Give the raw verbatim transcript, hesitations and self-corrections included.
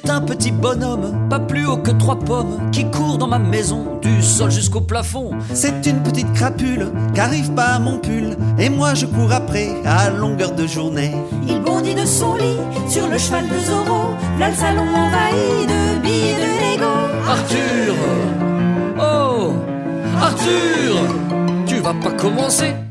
C'est un petit bonhomme, pas plus haut que trois pommes, qui court dans ma maison, du sol jusqu'au plafond. C'est une petite crapule, qu'arrive pas à mon pull, et moi je cours après, à longueur de journée. Il bondit de son lit, sur le cheval de Zorro, là le salon envahi de billes et de Lego. Arthur! Oh! Arthur! Tu vas pas commencer